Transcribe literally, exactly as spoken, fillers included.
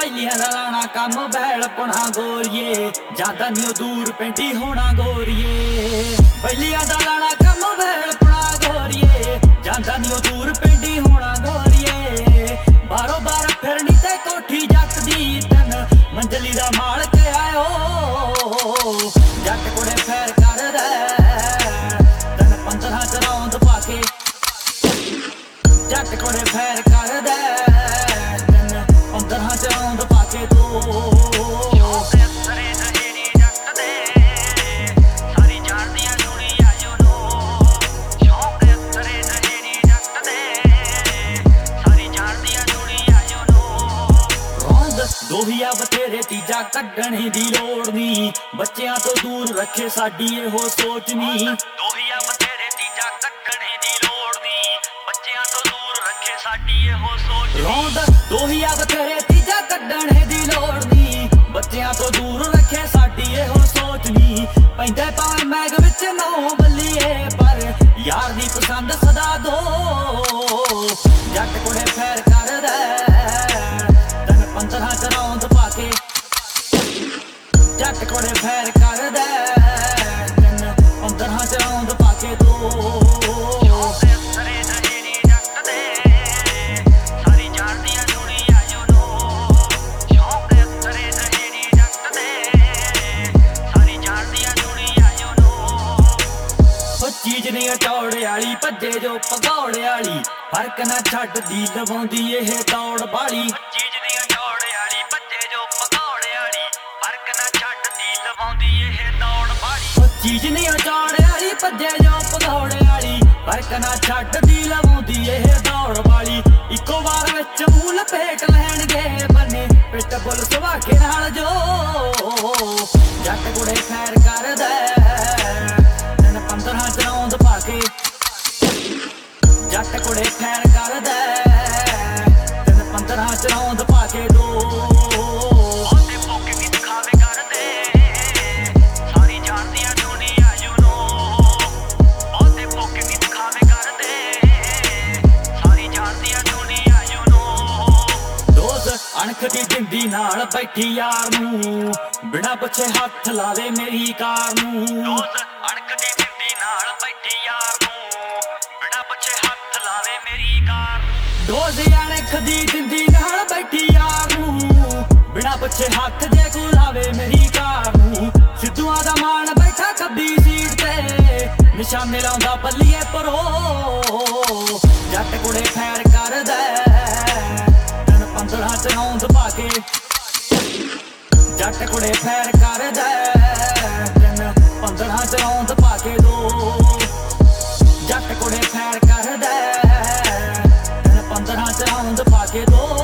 ਪਹਿਲੀਆਂ ਦਾ ਲਾਣਾ ਕੰਮ ਬੈਲ ਪੁਣਾ ਗੋਰੀਏ ਜਾਂਦਾ ਨੀ ਉਹ ਦੂਰ ਪੈਂਦੀ ਹੋਣਾ ਗੋਰੀਏ ਪਹਿਲੀਆਂ ਦਾ ਲਾਣਾ ਕੰਮ ਬੈਲ ਪੁਣਾ ਗੋਰੀਏ ਜਾਂਦਾ ਨੀ ਉਹ ਦੂਰ ਪੈਂਦੀ ਹੋਣਾ ਗੋਰੀਏ ਬਾਰੋ ਬਾਰ ਫਿਰਨੀ ਤੇ ਕੋਠੀ ਜੱਟ ਦੀ ਤਨ ਮੰਜ਼ਲੀ ਦਾ ਮਾਲਕ ਆਇਓ ਜੱਟ ਕੋਲੇ ਫੇਰ ਕਰਦਾ ਤਨ ਪੰਦਰਾਂ ਚ ਰੌਂਦ ਪਾ ਕੇ ਜੱਟ ਕੋਲੇ ਫੇਰ ਕਰਦਾ ਤਨ ਪੰਦਰਾਂ ਚ ਰੌਂਦ ਪਾ ਕੇ ਦੋ ਦੋਹੀਆ ਬਥੇਰੇ ਤੀਜਾ ਕੱਢਣੇ ਦੀ ਲੋੜ ਨੀ ਬੱਚਿਆਂ ਤੋਂ ਦੂਰ ਰੱਖੇ ਸਾਡੀ ਇਹੋ ਸੋਚ ਨੀ ਦੋਹੀਆ ਬਥੇਰੇ ਤੀਜਾ ਕੱਢਣੇ ਦੀ ਲੋੜ ਨੀ ਬੱਚਿਆਂ ਤੋਂ ਦੂਰ ਰੱਖੇ ਸਾਡੀ ਇਹੋ ਸੋਚ ਰੌਂਦ ਦੋਹੀਆ ਬਥੇਰੇ ਤੀਜਾ ਕੱਢਣੇ ਦੀ ਲੋੜ ਨੀ ਬੱਚਿਆਂ ਤੋਂ ਦੂਰ ਰੱਖੇ ਸਾਡੀ ਇਹੋ ਸੋਚ ਨੀ ਪੈਂਦੇ ਭਾਵੇਂ ਮੈਗ ਵਿੱਚ ਨੌ ਬੱਲੀਏ ਪਰ ਯਾਰ ਦੀ ਪਸੰਦ ਸਦਾ ਦੋ ਜੱਟ ਕੋਲੇ ਫੇਰ ਕਰਦਾ ਪੰਦਰਾਂ ਚ ਰੌਂਦ ਪਾ ਕੇ ਜੱਟ ਕੋਲੇ ਫੇਰ ਕਰਦਾ ਤਨ ਪੰਦਰਾਂ ਚ ਰੌਂਦ ਪਾ ਕੇ ਦੋ ਚੀਜ਼ ਨੀ ਚੌੜੇ ਵਾਲੀ ਭੱਜੇ ਜੋ ਭਗੌੜੇ ਵਾਲੀ ਫਰਕ ਨਾ ਛੱਡਦੀ ਲਵਾਉਂਦੀ ਇਹ ਦੌੜ ਬਾਲੀ ਚੀਜ਼ ਨੀ ਚੌੜੇ ਵਾਲੀ ਭੱਜੇ ਜੋ ਭਗੌੜੇ ਵਾਲੀ ਫਰਕ ਨਾ ਛੱਡਦੀ ਲਵਾਉਂਦੀ ਇਹ ਦੌੜ ਬਾਲੀ ਚੀਜ਼ ਨੀ ਚੌੜੇ ਵਾਲੀ ਭੱਜੇ ਜੋ ਭਗੌੜੇ ਵਾਲੀ ਫਰਕ ਨਾ ਛੱਡਦੀ ਲਵਾਉਂਦੀ ਇਹ ਦੌੜ ਬਾਲੀ ਇੱਕੋ ਵਾਰ ਵਿੱਚ ਮੂੰਹ ਲਪੇਟ ਲੈਣਗੇ ਬੰਨੇ ਪਿੱਟ ਬੁੱਲ ਸੁਭਾਕੇ ਨਾਲ ਜੋ ਜੱਟ ਕੁੜੇ ਖੈਰ ਕਰਦਾ ਪੰਦਰਾਂ ਚ ਰੌਂਦ ਪਾ ਕੇ ਜੱਟ ਕੁੜੇ ਖੈਰ ਕਰਦਾ ਤਨ ਪੰਦਰਾਂ ਚ ਰੌਂਦ ਪਾ ਕੇ ਦੋ ਉਹਦੇ ਭੁੱਖ ਵੀ ਦਿਖਾਵੇ ਕਰਦੇ ਸਾਰੀ ਜਾਣਦੀਆਂ ਦੁਨੀਆ ਯੂ ਨੋ ਉਹਦੇ ਭੁੱਖ ਵੀ ਦਿਖਾਵੇ ਕਰਦੇ ਸਾਰੀ ਜਾਣਦੀਆਂ ਦੁਨੀਆ ਯੂ ਨੋ ਦੋਸਤ ਅਣਖ ਦੀ ਜਿੰਦੀ ਨਾਲ ਬੈਠੀ ਯਾਰ ਨੂੰ ਬਿਨਾਂ ਪੁੱਛੇ ਹੱਥ ਲਾਵੇ ਮੇਰੀ ਕਾਰ ਨੂੰ ਦੋਸਤ ਅਣਖ ਦੀ ਨਾਲ ਬੈਠੀ ਯਾਰ ਨੂੰ ਬਿਨਾਂ ਪੁੱਛੇ ਹੱਥ ਲਾਵੇ ਮੇਰੀ ਕਾਰ ਦੋਜ਼ ਅਣਖ ਦੀ ਜਿੰਦੀ ਨਾਲ ਬੈਠੀ ਯਾਰ ਨੂੰ ਬਿਨਾਂ ਪੁੱਛੇ ਹੱਥ ਜੇ ਕੋ ਲਾਵੇ ਮੇਰੀ ਕਾਰ ਨੂੰ ਸਿੱਧੂਆਂ ਦਾ ਮਾਣ ਬੈਠਾ ਖੱਬੀ ਸੀਟ ਤੇ ਨਿਸ਼ਾਨੇ ਲਾਉਂਦਾ ਬੱਲੀਏ ਪਰੋ ਜੱਟ ਕੁੜੇ ਖੈਰ ਕਰਦਾ ਤਨ ਪੰਦਰਾਂ ਚ ਰੌਂਦ ਪਾ ਕੇ ਜੱਟ ਕੁੜੇ ਖੈਰ ਕਰਦਾ ਤਨ ਪੰਦਰਾਂ ਚ ਰੌਂਦ ਪਾ ਕੇ ਦੋ ਜੱਟ ਕੁੜੇ ਖੈਰ ਕਰਦਾ ਤਨ ਪੰਦਰਾਂ ਚ ਰੌਂਦ ਪਾ ਕੇ ਦੋ